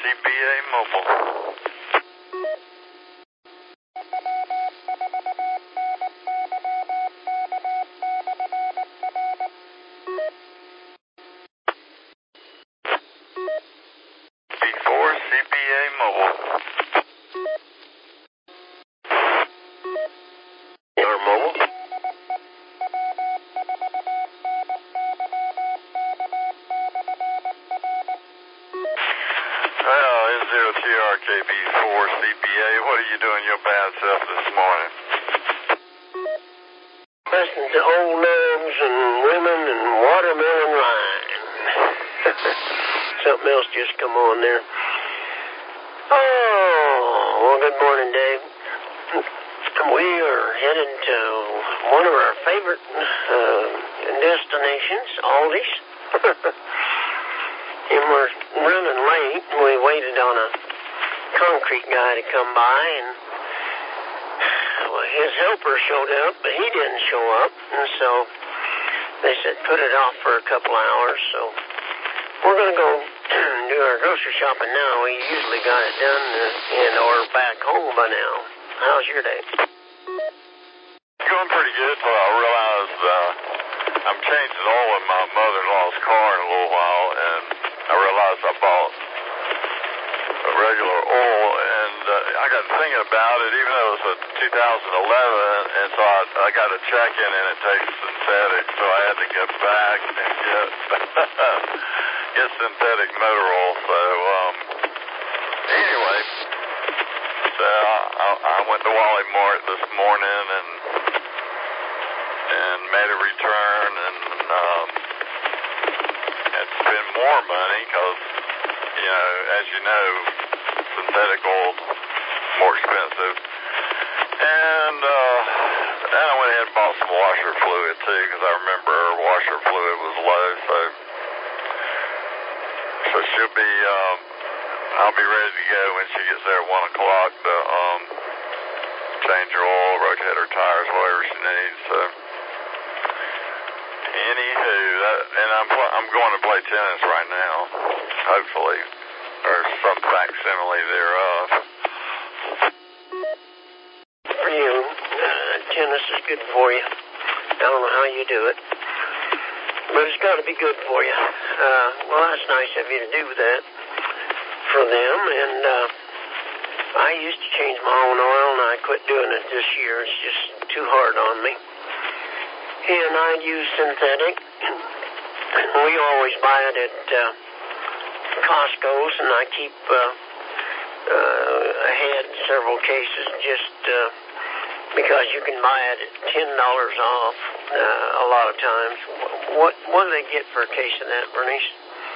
CBA Mobile. B4 CBA Mobile. Your mobile? N0TRKB4 CBA. What are you doing your bad self this morning? Listening to old nuns and women and watermelon wine. Something else just come on there. Oh, well, good morning, Dave. We are headed to one of our favorite destinations, Aldi's. And we're running late. We waited on a concrete guy to come by, and his helper showed up, but he didn't show up, and so they said put it off for a couple hours. So we're going to go do our grocery shopping now. We usually got it done or back home by now. How's your day? Going pretty good till I realized I'm changing oil in my mother-in-law's car in a little while, and I realized I bought a regular oil, and I got thinking about it, even though it was a 2011, and so I got to check in, and it takes synthetic, so I had to get back and get synthetic motor oil. So anyway, so I went to Wally Mart this morning and made a return and spent more money because, as you know, synthetic oil's more expensive. And then I went ahead and bought some washer fluid too, because I remember her washer fluid was low. So she'll be, I'll be ready to go when she gets there at 1 o'clock to change her oil, rotate her tires, whatever she needs. So anywho, and I'm going to play tennis right now, hopefully, or some facsimile thereof. For you, tennis is good for you. I don't know how you do it, but it's got to be good for you. Well, that's nice of you to do that for them, and I used to change my own oil, and I quit doing it this year. It's just too hard on me. And I use synthetic. We always buy it at Costco's, and I keep ahead several cases just because you can buy it at $10 off a lot of times. What do they get for a case of that, Bernice?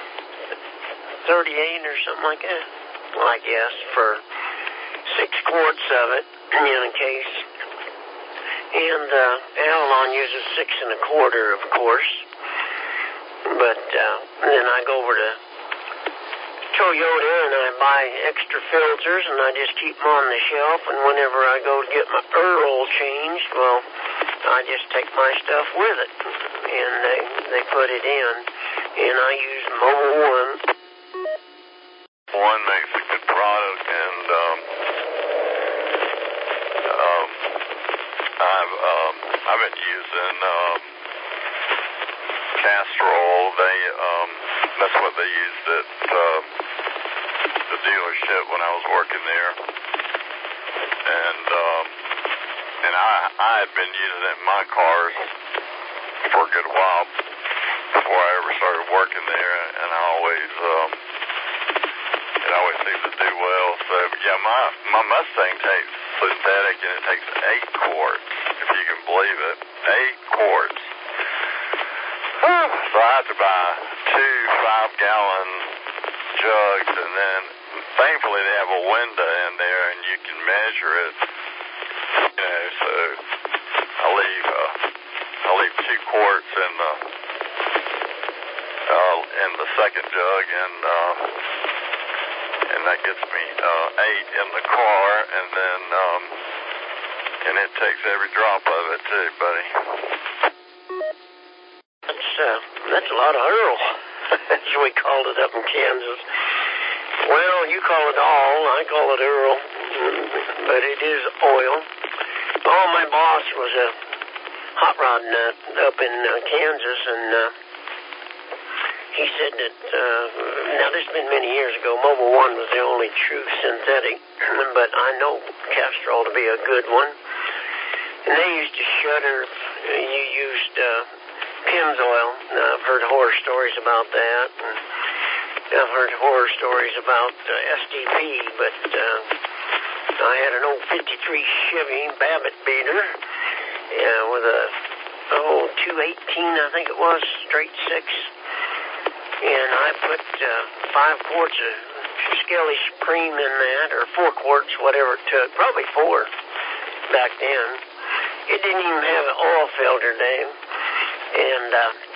38 or something like that? I guess for 6 quarts of it in a case. And Avalon uses 6 1/4, of course. But then I go over to Toyota and I buy extra filters, and I just keep them on the shelf. And whenever I go to get my oil changed, well, I just take my stuff with it, and they put it in. And I use Mobil 1. One makes a good product, and I've been using castor oil. That's what they used at the dealership when I was working there, and I had been using it in my cars for a good while before I ever started working there, and it always seems to do well. So yeah, my Mustang takes synthetic, and it takes 8 quarts, if you can believe it. 8 quarts. So I have to buy 2 5-gallon jugs, and then thankfully they have a window in there, and you can measure it. So I leave 2 quarts in the second jug, and that gets me 8 in the car, and then and it takes every drop of it too, buddy. That's a lot of Earl, as we called it up in Kansas. Well, you call it all, I call it Earl, but it is oil. Oh, my boss was a hot rod nut up in Kansas, and he said that, now this has been many years ago, Mobil 1 was the only true synthetic, but I know Castrol to be a good one. And they used to shudder if you used Pennzoil. Now, I've heard horror stories about that, and I've heard horror stories about SDP, but I had an old 53 Chevy Babbitt beater with a 218, I think it was, straight 6. And I put 5 quarts of Skelly Supreme in that, or 4 quarts, whatever it took, probably 4 back then. It didn't even have an oil filter, Dave. And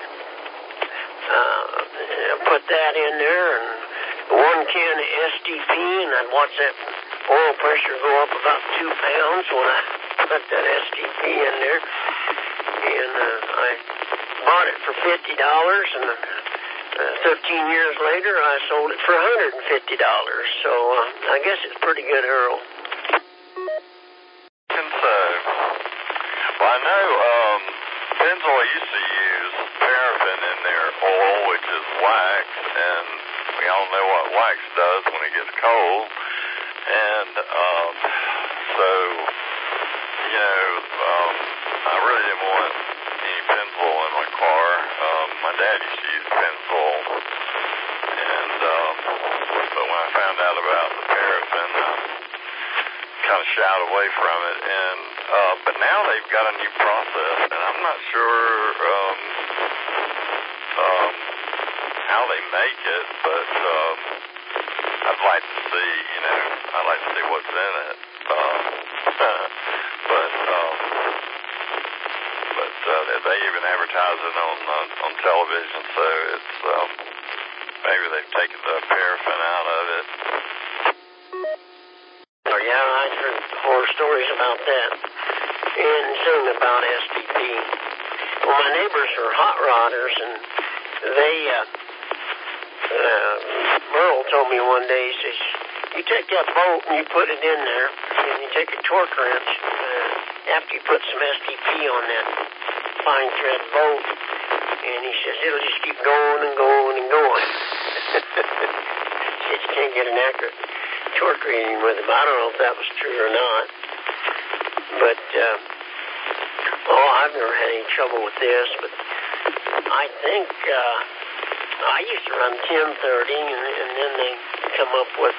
put that in there, and 1 can of SDP, and I'd watch that oil pressure go up about 2 pounds when I put that SDP in there. And I bought it for $50, and 13 years later, I sold it for $150. So I guess it's pretty good, Earl. And so, well, I know Pennzoil used to use paraffin in their oil, which is wax, and we all know what wax does when it gets cold. And so, you know, I really didn't want any Pennzoil in my car. My dad used to use Pennzoil, and but when I found out about the paraffin, I kind of shied away from it. And but now they've got a new process, and I'm not sure how they make it, but I'd like to see, you know, I'd like to see what's in it. But they even advertise it on television, so it's maybe they've taken the paraffin out of it. Oh, yeah, I've heard horror stories about that, and same about SDP. Well, my neighbors are hot rodders, and they, Merle told me one day, he says, you take that bolt and you put it in there, and you take a torque wrench, after you put some SDP on that fine thread bolt, and he says, it'll just keep going and going and going. He said, you can't get an accurate torque reading with him. I don't know if that was true or not, but I've never had any trouble with this. But I think I used to run 1030, and then they come up with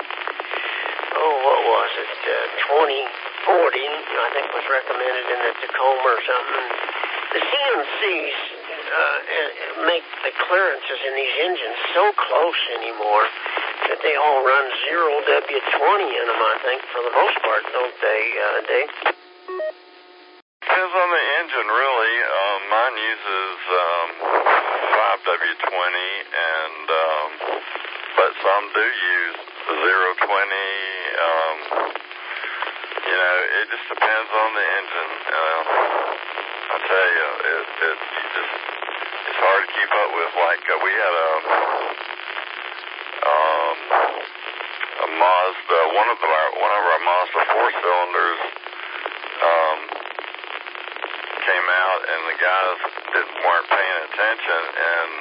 what was it, 2040? I think was recommended in the Tacoma or something. The CNCs make the clearances in these engines so close anymore that they all run 0W20 in them, I think, for the most part, don't they, Dave? Depends on the engine, really. Mine uses 5W20, and but some do use 020. You know, it just depends on the engine. I tell you, it's hard to keep up with. Like we had a Mazda, one of our Mazda 4-cylinders came out, and the guys weren't paying attention, and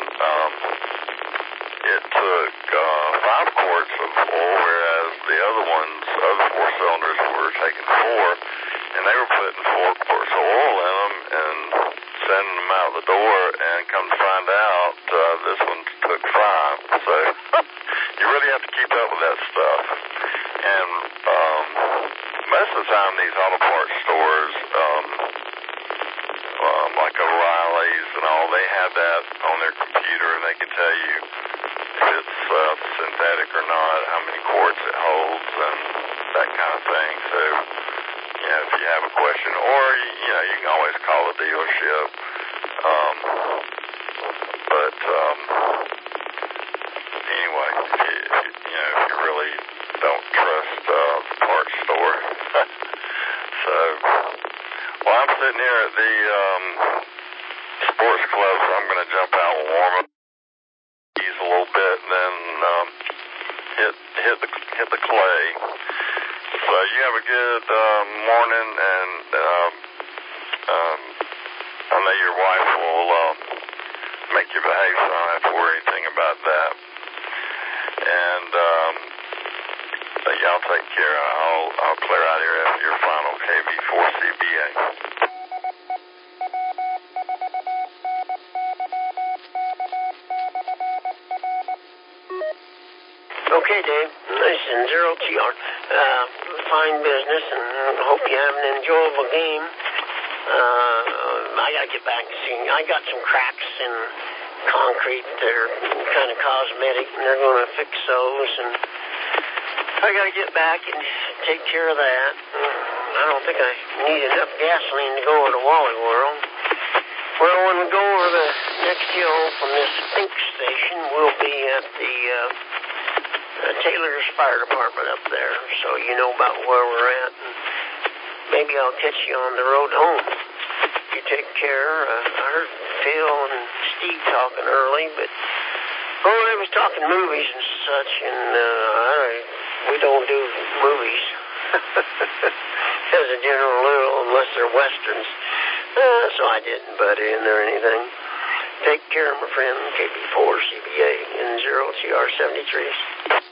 it took 5 quarts of oil, whereas the other 4-cylinders were taking 4, and they were putting 4 quarts of oil in them and sending them out the door, and come to find out, this one took 5. So you really have to keep up with that stuff. And most of the time, these auto parts stores, like O'Reilly's and all, they have that on their computer, and they can tell you if it's synthetic or not, how many quarts it holds, and that kind of thing. So, you know, if you have a question, or, you know, you can always call the dealership. Anyway, if you really don't trust the parts store. So, well, I'm sitting here at the sports club, so I'm going to jump out and warm up, ease a little bit, and then hit hit the clay. So you have a good morning, and I know your wife will make you behave, so I don't have to worry anything about that. And y'all take care. I'll clear out here after your final KB4 CBA. Okay, Dave. Listen, 0TR. Fine business, and hope you have an enjoyable game. I gotta get back and see. I got some cracks in concrete that are kind of cosmetic, and they're going to fix those, and I gotta get back and take care of that. I don't think I need enough gasoline to go over to Wally World. Well, when we go over the next hill from this think station, we'll be at the Taylor's Fire Department up there, so you know about where we're at. And maybe I'll catch you on the road home. You take care. I heard Phil and Steve talking early, but they was talking movies and such, and we don't do movies as a general rule unless they're westerns. So I didn't butt in or anything. Take care, my friend. KB4 CBA in 0TR 73.